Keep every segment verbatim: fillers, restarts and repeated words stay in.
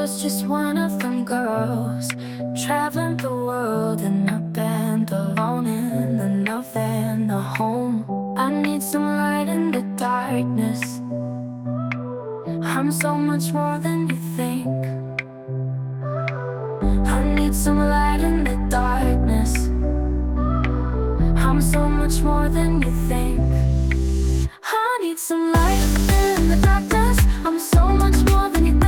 was just one of them girls, traveling the world in a band, alone in the nothing, a home. I need some light in the darkness. I'm so much more than you think. I need some light in the darkness. I'm so much more than you think. I need some light in the darkness. I'm so much more than you think.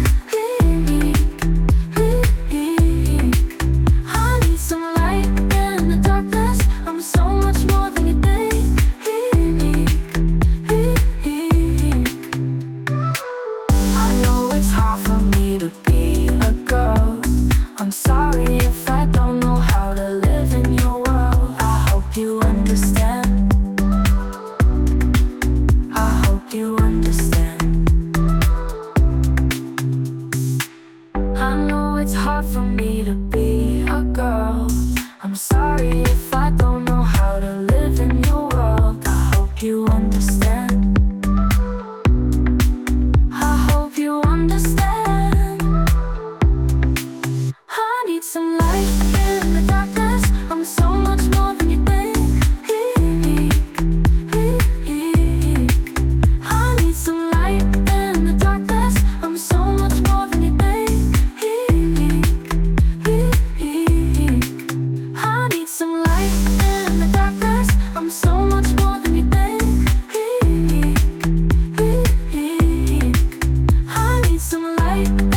I need some light in the darkness. I'm so much more than you think. I know it's hard for me to be a girl. I'm sorry if I don't know how to live in your world. I hope you understand. I hope you understand. I know it's hard for me to be a girl. I'm sorry if I don't know how to live in your world. I hope you understand. I hope you understand. I need some light in the darkness. I'm so much more than you think. I need some light in the darkness. I'm so much more than you think. I need some light in the darkness. I'm so much more than you think. I need some light.